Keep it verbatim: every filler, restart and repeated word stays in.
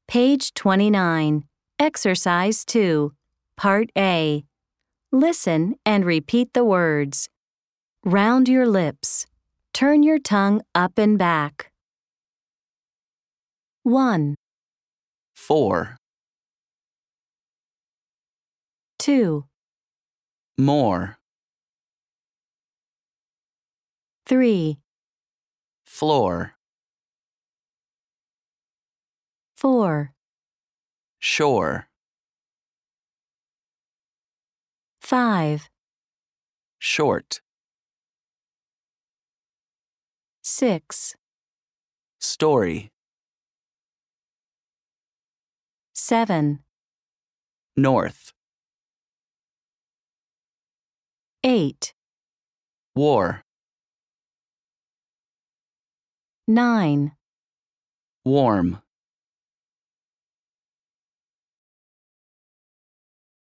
Page twenty-nine. Exercise two. Part A. Listen and repeat the words. Round your lips. Turn your tongue up and back. one, Four, two, more, three, floor, four, shore, five, short, six, story, seven, north, eight, war, nine, warm.